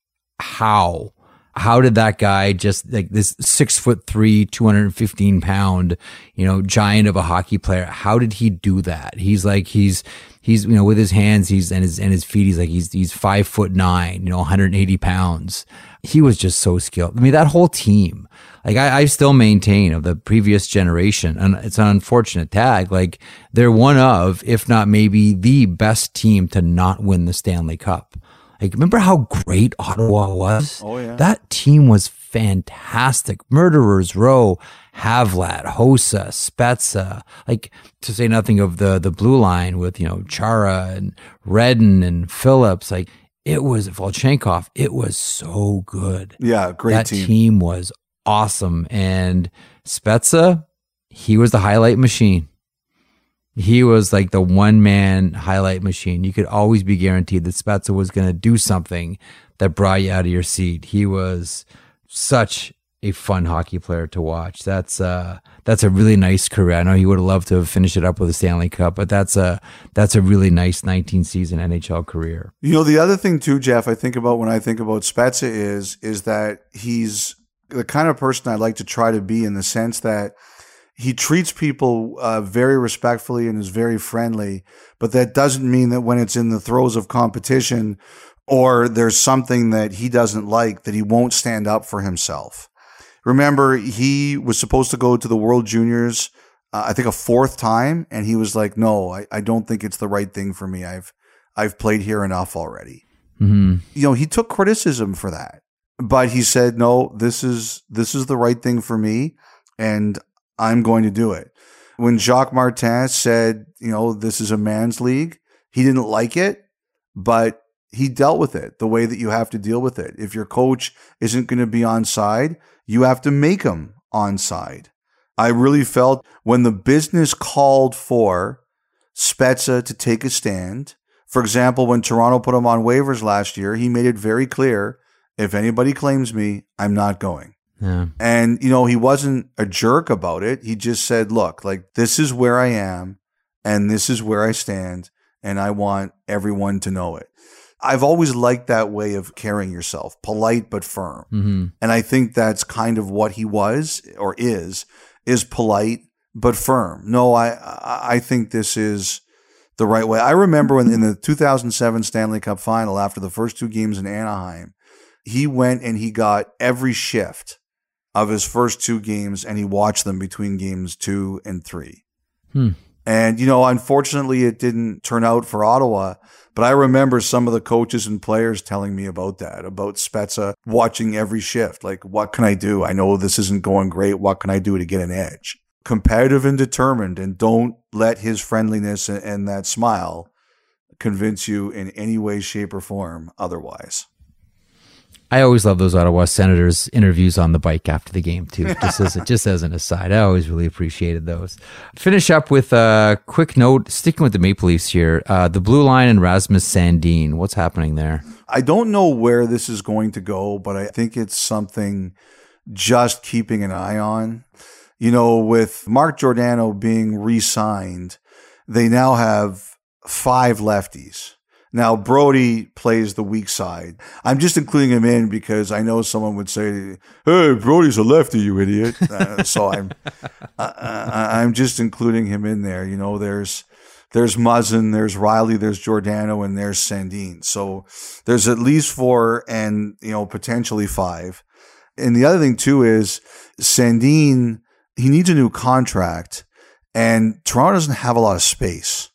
how did that guy, just like this 6'3", 215 pound, giant of a hockey player, how did he do that? He's with his hands, and his feet, he's 5'9", 180 pounds. He was just so skilled. I mean, that whole team, like I still maintain of the previous generation, and it's an unfortunate tag, like they're one of, if not maybe the best team to not win the Stanley Cup. Like, remember how great Ottawa was? Oh, yeah. That team was fantastic. Murderers Row, Havlat, Hossa, Spezza, like, to say nothing of the blue line with, Chara and Redden and Phillips. Like, it was Volchenkov. It was so good. Yeah, great that team. That team was awesome. And Spezza, he was the highlight machine. He was like the one-man highlight machine. You could always be guaranteed that Spezza was going to do something that brought you out of your seat. He was such a fun hockey player to watch. That's a really nice career. I know he would have loved to have finished it up with a Stanley Cup, but that's a really nice 19-season NHL career. The other thing too, Jeff, I think about when I think about Spezza is that he's the kind of person I like to try to be, in the sense that he treats people very respectfully and is very friendly, but that doesn't mean that when it's in the throes of competition or there's something that he doesn't like, that he won't stand up for himself. Remember, he was supposed to go to the World Juniors, I think a fourth time, and he was like, no, I don't think it's the right thing for me. I've played here enough already. Mm-hmm. He took criticism for that, but he said, no, this is the right thing for me, and I'm going to do it. When Jacques Martin said, this is a man's league, he didn't like it, but he dealt with it the way that you have to deal with it. If your coach isn't going to be on side, you have to make him on side. I really felt when the business called for Spezza to take a stand, for example, when Toronto put him on waivers last year, he made it very clear, if anybody claims me, I'm not going. Yeah. And, he wasn't a jerk about it. He just said, look, like, this is where I am and this is where I stand, and I want everyone to know it. I've always liked that way of carrying yourself, polite but firm. Mm-hmm. And I think that's kind of what he was or is polite but firm. No, I think this is the right way. I remember when in the 2007 Stanley Cup final, after the first two games in Anaheim, he went and he got every shift of his first two games, and he watched them between games 2 and 3. And, unfortunately, it didn't turn out for Ottawa. But I remember some of the coaches and players telling me about that, about Spezza watching every shift. Like, what can I do? I know this isn't going great. What can I do to get an edge? Competitive and determined, and don't let his friendliness and that smile convince you in any way, shape, or form otherwise. I always love those Ottawa Senators interviews on the bike after the game too. Just as an aside, I always really appreciated those. Finish up with a quick note, sticking with the Maple Leafs here. The blue line and Rasmus Sandin. What's happening there? I don't know where this is going to go, but I think it's something just keeping an eye on. With Mark Giordano being re-signed, they now have 5 lefties. Now, Brody plays the weak side. I'm just including him in because I know someone would say, hey, Brody's a lefty, you idiot. So I'm just including him in there. There's Muzzin, there's Riley, there's Giordano, and there's Sandin. So there's at least 4 and, potentially 5. And the other thing, too, is Sandin, he needs a new contract, and Toronto doesn't have a lot of space.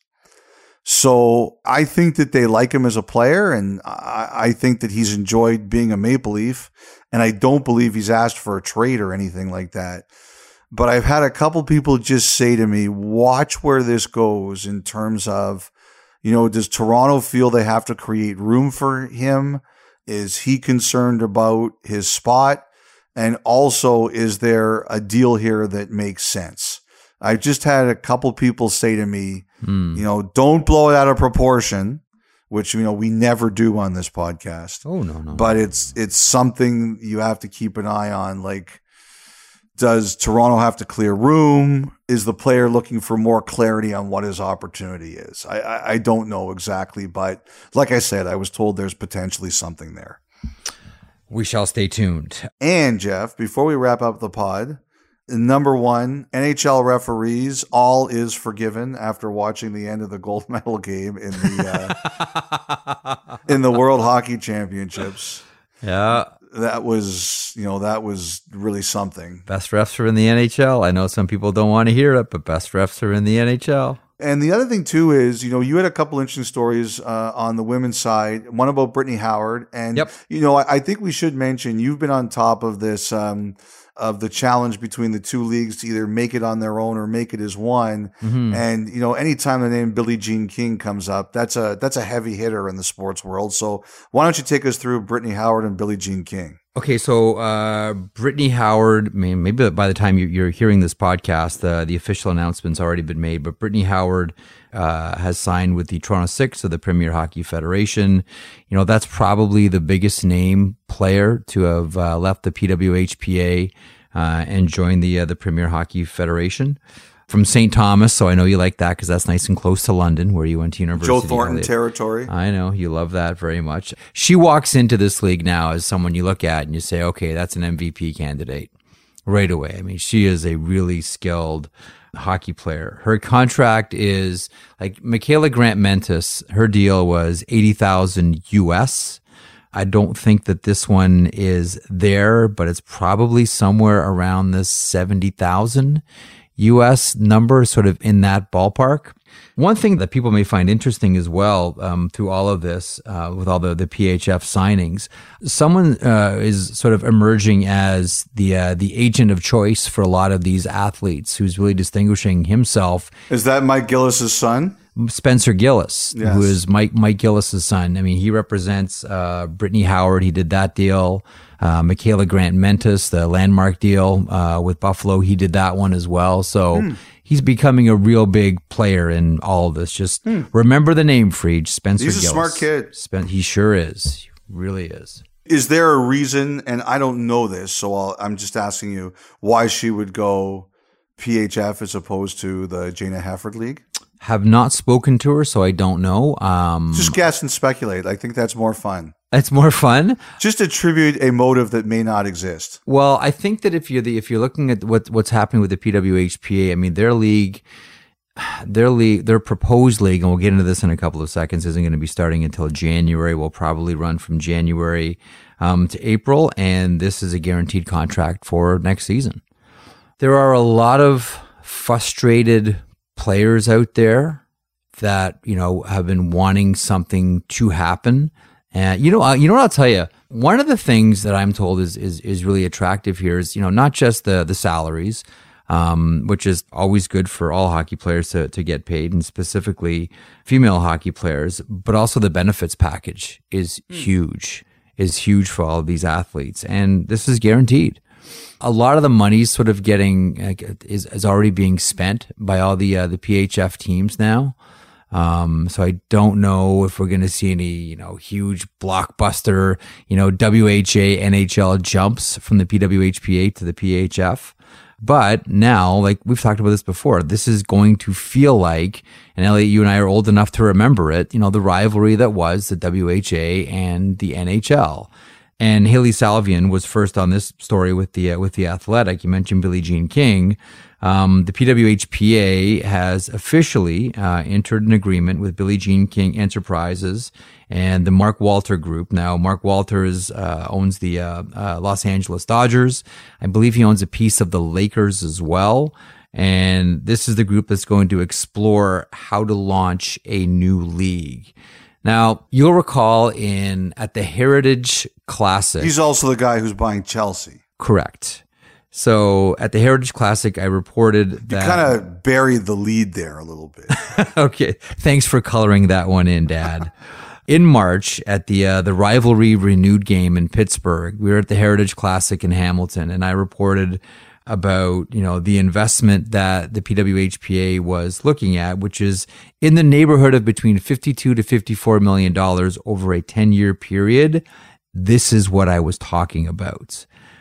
So I think that they like him as a player, and I think that he's enjoyed being a Maple Leaf, and I don't believe he's asked for a trade or anything like that. But I've had a couple people just say to me, watch where this goes in terms of, does Toronto feel they have to create room for him? Is he concerned about his spot? And also, is there a deal here that makes sense? I just had a couple people say to me, don't blow it out of proportion, which, we never do on this podcast. Oh, no. But it's something you have to keep an eye on. Like, Does Toronto have to clear room? Is the player looking for more clarity on what his opportunity is? I don't know exactly, but like I said, I was told there's potentially something there. We shall stay tuned. And Jeff, before we wrap up the pod, number one, NHL referees, all is forgiven after watching the end of the gold medal game in the in the World Hockey Championships. Yeah. That was really something. Best refs are in the NHL. I know some people don't want to hear it, but best refs are in the NHL. And the other thing, too, is, you had a couple interesting stories on the women's side, one about Brittany Howard. And, yep. I think we should mention you've been on top of this, of the challenge between the two leagues to either make it on their own or make it as one. Mm-hmm. And, anytime the name Billie Jean King comes up, that's a heavy hitter in the sports world. So why don't you take us through Brittany Howard and Billie Jean King? Okay, so Brittany Howard, maybe by the time you're hearing this podcast, the official announcement's already been made, but Brittany Howard has signed with the Toronto Six of the Premier Hockey Federation. That's probably the biggest name player to have left the PWHPA and joined the Premier Hockey Federation. From St. Thomas, so I know you like that because that's nice and close to London, where you went to university. Joe Thornton territory. I know, you love that very much. She walks into this league now as someone you look at and you say, okay, that's an MVP candidate right away. I mean, she is a really skilled hockey player. Her contract is like Michaela Grant-Mentis. Her deal was $80,000 US. I don't think that this one is there, but it's probably somewhere around the 70,000 US number, sort of in that ballpark. One thing that people may find interesting as well through all of this, with all the PHF signings, someone is sort of emerging as the agent of choice for a lot of these athletes, who's really distinguishing himself. Is that Mike Gillis's son? Spencer Gillis, yes. Who is Mike Gillis's son. I mean, he represents Brittany Howard. He did that deal. Michaela Grant-Mentis, the landmark deal with Buffalo, he did that one as well. So he's becoming a real big player in all of this. Just remember the name, Fried, Spencer Gillis. He's a smart kid. He sure is. He really is. Is there a reason, and I don't know this, so I'm just asking you, why she would go PHF as opposed to the Jana Hefford League? Have not spoken to her, so I don't know. Just guess and speculate. I think that's more fun. It's more fun. Just attribute a motive that may not exist. Well, I think that if you're looking at what's happening with the PWHPA, I mean, their proposed league, and we'll get into this in a couple of seconds, isn't going to be starting until January. We'll probably run from January to April, and this is a guaranteed contract for next season. There are a lot of frustrated players out there that, have been wanting something to happen. And you know what I'll tell you, one of the things that I'm told is really attractive here is, not just the salaries, which is always good for all hockey players to get paid, and specifically female hockey players, but also the benefits package is huge for all of these athletes. And this is guaranteed. A lot of the money's sort of is already being spent by all the PHF teams now. So I don't know if we're going to see any, huge blockbuster, WHA NHL jumps from the PWHPA to the PHF. But now, like we've talked about this before, this is going to feel like, and Elliot, you and I are old enough to remember it, the rivalry that was the WHA and the NHL. And Haley Salvian was first on this story with the Athletic. You mentioned Billie Jean King. The PWHPA has officially entered an agreement with Billie Jean King Enterprises and the Mark Walter Group. Now, Mark Walter owns the Los Angeles Dodgers. I believe he owns a piece of the Lakers as well. And this is the group that's going to explore how to launch a new league. Now, you'll recall at the Heritage Classic. He's also the guy who's buying Chelsea. Correct. So at the Heritage Classic, I reported that... You kind of buried the lead there a little bit. Okay. Thanks for coloring that one in, Dad. In March, at the rivalry renewed game in Pittsburgh, we were at the Heritage Classic in Hamilton, and I reported about, the investment that the PWHPA was looking at, which is in the neighborhood of between $52 to $54 million over a 10-year period. This is what I was talking about.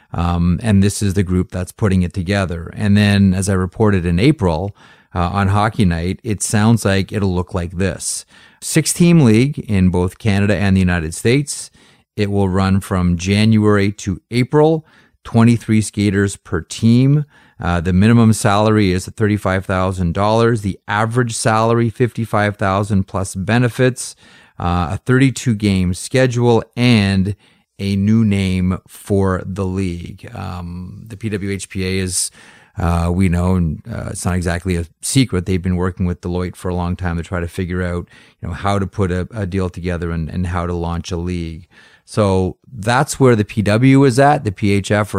And this is the group that's putting it together. And then, as I reported in April on Hockey Night, it sounds like it'll look like this. 6-team league in both Canada and the United States. It will run from January to April, 23 skaters per team. The minimum salary is $35,000. The average salary, $55,000 plus benefits, a 32-game schedule, and a new name for the league. The PWHPA is, we know, and it's not exactly a secret, they've been working with Deloitte for a long time to try to figure out, how to put a deal together and how to launch a league. So that's where the PW is at. The PHF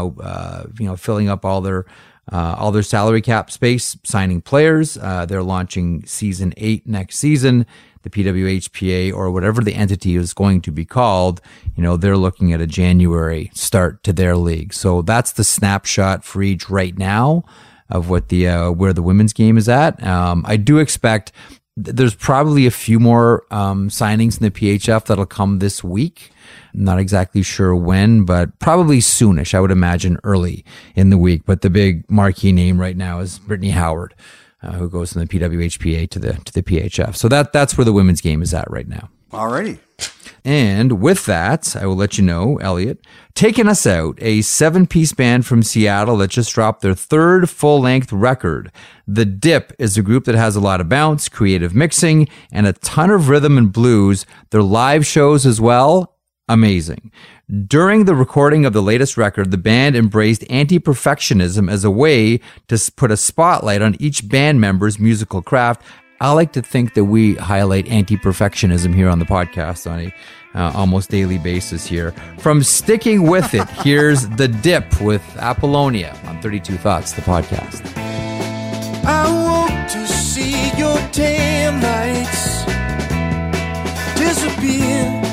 are, filling up all their salary cap space, signing players. They're launching season 8 next season. The PWHPA, or whatever the entity is going to be called, they're looking at a January start to their league. So that's the snapshot for each right now of what where the women's game is at. I do expect there's probably a few more signings in the PHF that'll come this week. Not exactly sure when, but probably soonish. I would imagine early in the week. But the big marquee name right now is Brittany Howard, who goes from the PWHPA to the PHF. So that's where the women's game is at right now. Alrighty. And with that, I will let you know, Elliot, taking us out, a 7-piece band from Seattle that just dropped their 3rd full-length record. The Dip is a group that has a lot of bounce, creative mixing, and a ton of rhythm and blues. Their live shows as well, amazing. During the recording of the latest record, the band embraced anti-perfectionism as a way to put a spotlight on each band member's musical craft. I like to think that we highlight anti-perfectionism here on the podcast on a almost daily basis here. From Sticking With It, here's The Dip with Apollonia on 32 Thoughts, the podcast. I want to see your taillights disappear